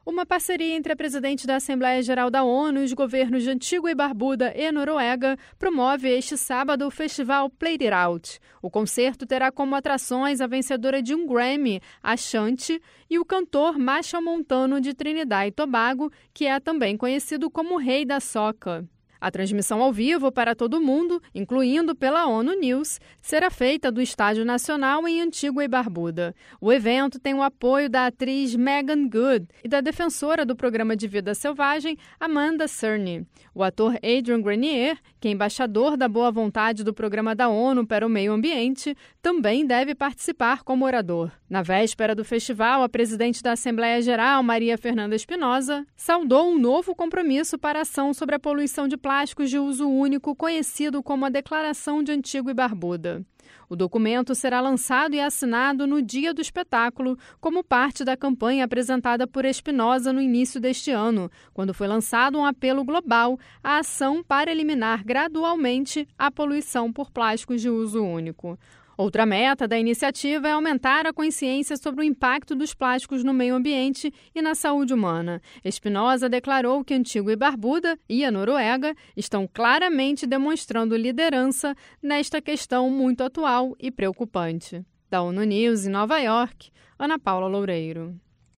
Uma parceria entre a presidente da Assembleia Geral da ONU e os governos de Antigua e Barbuda e Noruega promove este sábado o festival Play It Out. O concerto terá como atrações a vencedora de um Grammy, a Ashanti, e o cantor Machel Montano de Trinidad e Tobago, que é também conhecido como Rei da Soca. A transmissão ao vivo para todo mundo, incluindo pela ONU News, será feita do Estádio Nacional em Antigua e Barbuda. O evento tem o apoio da atriz Meagan Good e da defensora do programa de vida selvagem, Amanda Cerny. O ator Adrian Grenier, que é embaixador da boa vontade do Programa da ONU para o Meio Ambiente, também deve participar como orador. Na véspera do festival, a presidente da Assembleia Geral, Maria Fernanda Espinosa, saudou um novo compromisso para a ação sobre a poluição de plásticos de uso único, conhecido como a Declaração de Antigua e Barbuda. O documento será lançado e assinado no dia do espetáculo, como parte da campanha apresentada por Espinosa no início deste ano, quando foi lançado um apelo global à ação para eliminar gradualmente a poluição por plásticos de uso único. Outra meta da iniciativa é aumentar a consciência sobre o impacto dos plásticos no meio ambiente e na saúde humana. Espinosa declarou que Antigua e Barbuda e a Noruega estão claramente demonstrando liderança nesta questão muito atual e preocupante. Da ONU News em Nova York, Ana Paula Loureiro.